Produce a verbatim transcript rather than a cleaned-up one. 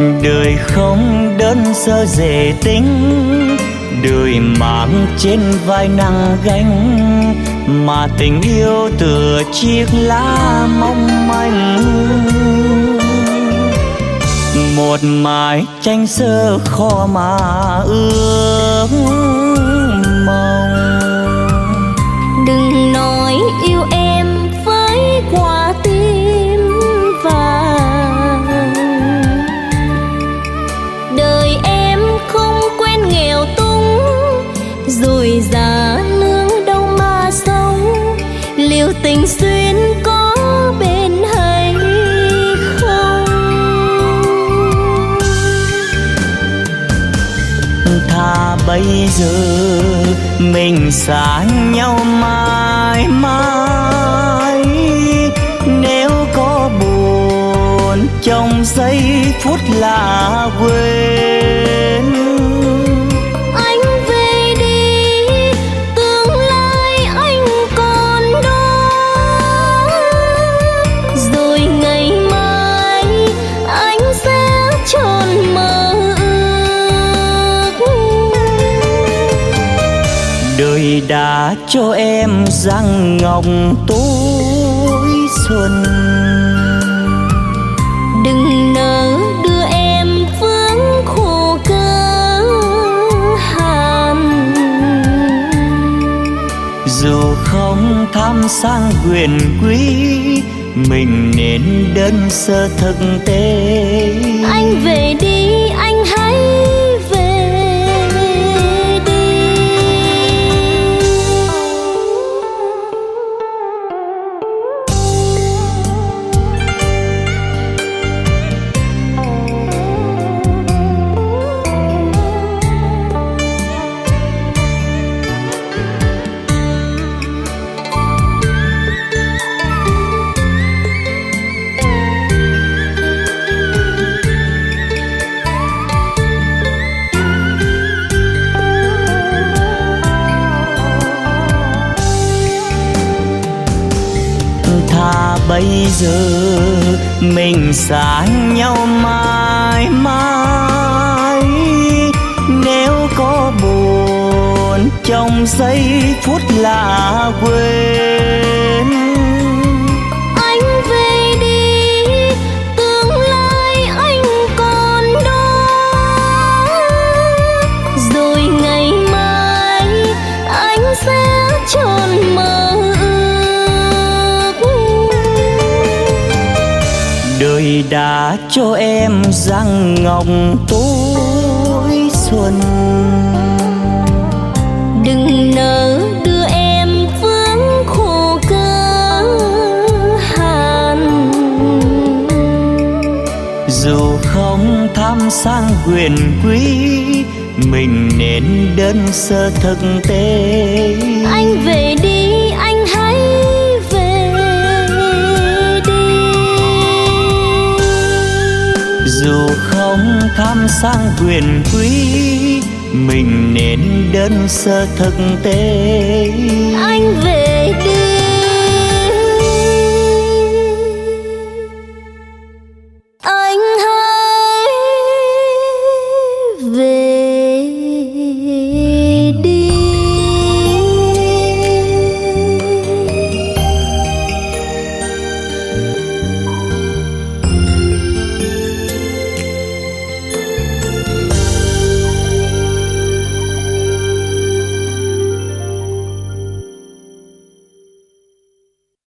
Đời không đơn sơ dễ tính, đời mang trên vai nặng gánh, mà tình yêu tựa chiếc lá mong manh. Một mái tranh sơ khó mà ước mong. Đừng nói yêu em với quả tim vàng, đời em không quen nghèo túng, rồi già lương đâu mà sống. Liệu tình duyên có bên hay không? Thà bây giờ mình xa nhau mãi mãi, nếu có buồn trong giây phút là quên. Anh về đi, tương lai anh còn đó, rồi ngày mai anh sẽ tròn mơ ước. Đời đã cho em răng ngọc tối xuân, đừng nỡ đưa em vướng khổ cơ hàn. dù không tham sang quyền quý, mình nên đơn sơ thực tế. Anh về đi, anh hãy về đi. Thà bây giờ mình xa nhau mãi mãi, nếu có buồn trong giây phút là quên. Anh về đi, tương lai anh còn đó, rồi ngày mai anh sẽ tròn mơ ước. Đời đã cho em răng ngọc tối xuân, đừng nỡ đưa em vướng khổ cơ hàn. dù không tham sang quyền quý, mình nên đơn sơ thực tế. Anh về đi, anh hãy về đi. dù không tham sang quyền quý, mình nên đơn sơ thực tế. Anh về đi.